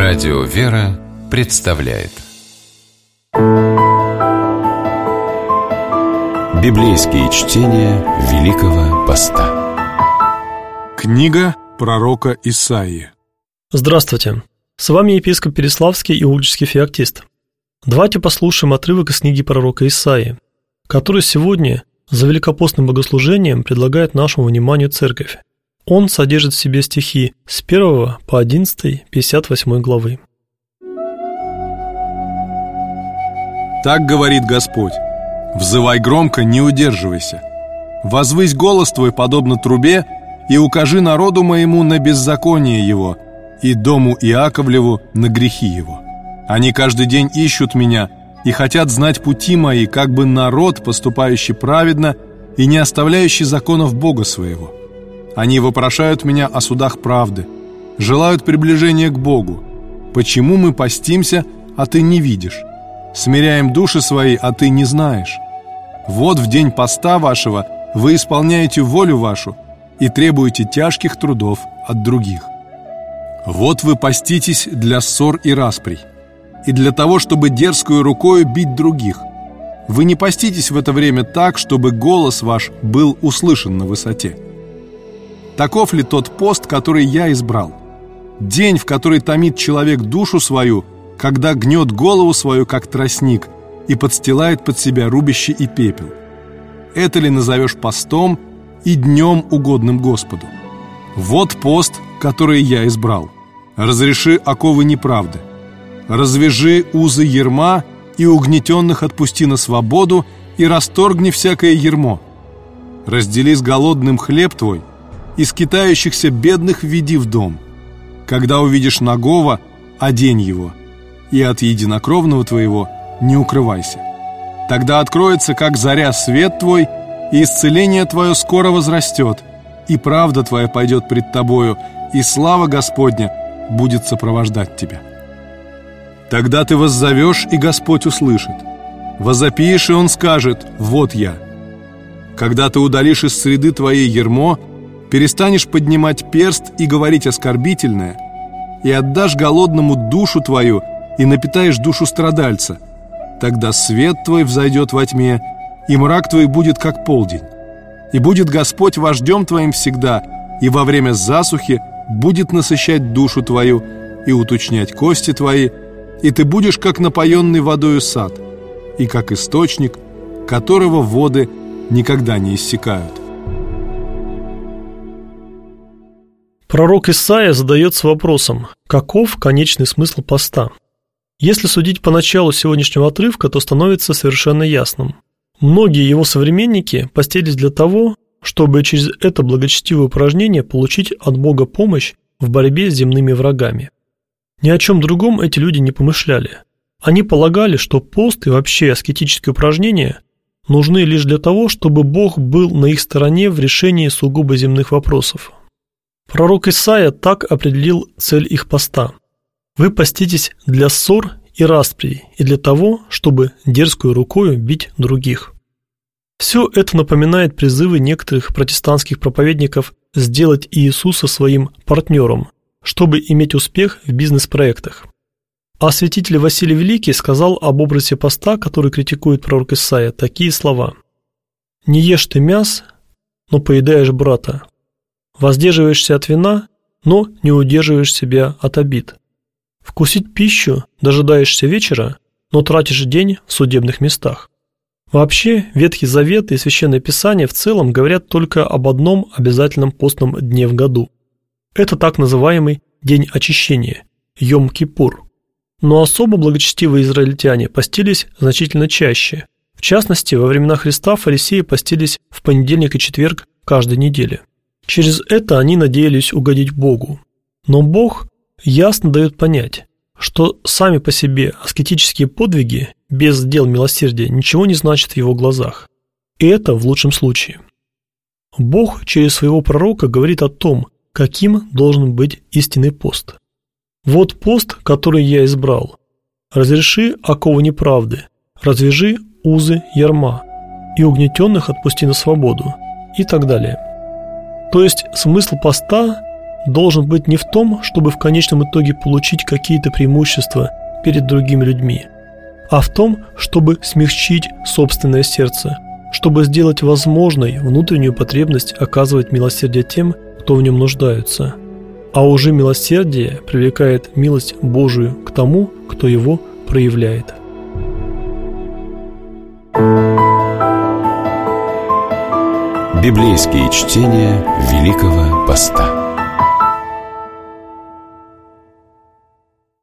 Радио «Вера» представляет библейские чтения Великого Поста. Книга пророка Исаии. Здравствуйте! С вами епископ Переславский и Угличский феоктист. Давайте послушаем отрывок из книги пророка Исаии, который сегодня за великопостным богослужением предлагает нашему вниманию церковь. Он содержит в себе стихи с 1 по 11 58 главы. Так говорит Господь: «Взывай громко, не удерживайся. Возвысь голос твой, подобно трубе, и укажи народу моему на беззаконие его, и дому Иаковлеву на грехи его. Они каждый день ищут меня и хотят знать пути мои, как бы народ, поступающий праведно и не оставляющий законов Бога своего. Они вопрошают меня о судах правды, желают приближения к Богу. Почему мы постимся, а ты не видишь? Смиряем души свои, а ты не знаешь? Вот в день поста вашего вы исполняете волю вашу и требуете тяжких трудов от других. Вот вы поститесь для ссор и расприй, и для того, чтобы дерзкую рукою бить других. Вы не поститесь в это время так, чтобы голос ваш был услышан на высоте. Таков ли тот пост, который я избрал? День, в который томит человек душу свою, когда гнет голову свою, как тростник, и подстилает под себя рубище и пепел. Это ли назовешь постом и днем угодным Господу? Вот пост, который я избрал. Разреши оковы неправды. Развяжи узы ярма, и угнетенных отпусти на свободу, и расторгни всякое ярмо. Раздели с голодным хлеб твой, и скитающихся бедных введи в дом. Когда увидишь нагого, одень его, и от единокровного твоего не укрывайся. Тогда откроется, как заря, свет твой, и исцеление твое скоро возрастет, и правда твоя пойдет пред тобою, и слава Господня будет сопровождать тебя. Тогда ты воззовешь, и Господь услышит. Возопиешь, и Он скажет: «Вот я». Когда ты удалишь из среды твоей ярмо, перестанешь поднимать перст и говорить оскорбительное, и отдашь голодному душу твою, и напитаешь душу страдальца, тогда свет твой взойдет во тьме, и мрак твой будет как полдень. И будет Господь вождем твоим всегда, и во время засухи будет насыщать душу твою и уточнять кости твои, и ты будешь как напоенный водою сад, и как источник, которого воды никогда не иссякают». Пророк Исаия задается вопросом: каков конечный смысл поста? Если судить по началу сегодняшнего отрывка, то становится совершенно ясным. Многие его современники постились для того, чтобы через это благочестивое упражнение получить от Бога помощь в борьбе с земными врагами. Ни о чем другом эти люди не помышляли. Они полагали, что пост и вообще аскетические упражнения нужны лишь для того, чтобы Бог был на их стороне в решении сугубо земных вопросов. Пророк Исаия так определил цель их поста: «Вы поститесь для ссор и расприй, и для того, чтобы дерзкую рукою бить других». Все это напоминает призывы некоторых протестантских проповедников сделать Иисуса своим партнером, чтобы иметь успех в бизнес-проектах. А святитель Василий Великий сказал об образе поста, который критикует пророк Исаия, такие слова: «Не ешь ты мяс, но поедаешь брата. Воздерживаешься от вина, но не удерживаешь себя от обид. Вкусить пищу дожидаешься вечера, но тратишь день в судебных местах». Вообще, Ветхий Завет и Священное Писание в целом говорят только об одном обязательном постном дне в году. Это так называемый День очищения – Йом-Кипур. Но особо благочестивые израильтяне постились значительно чаще. В частности, во времена Христа фарисеи постились в понедельник и четверг каждой недели. Через это они надеялись угодить Богу. Но Бог ясно дает понять, что сами по себе аскетические подвиги без дел милосердия ничего не значат в его глазах. И это в лучшем случае. Бог через своего пророка говорит о том, каким должен быть истинный пост. «Вот пост, который я избрал. Разреши оковы неправды, развяжи узы ярма, и угнетенных отпусти на свободу», и так далее. То есть смысл поста должен быть не в том, чтобы в конечном итоге получить какие-то преимущества перед другими людьми, а в том, чтобы смягчить собственное сердце, чтобы сделать возможной внутреннюю потребность оказывать милосердие тем, кто в нем нуждаются. А уже милосердие привлекает милость Божию к тому, кто его проявляет. Библейские чтения Великого Поста.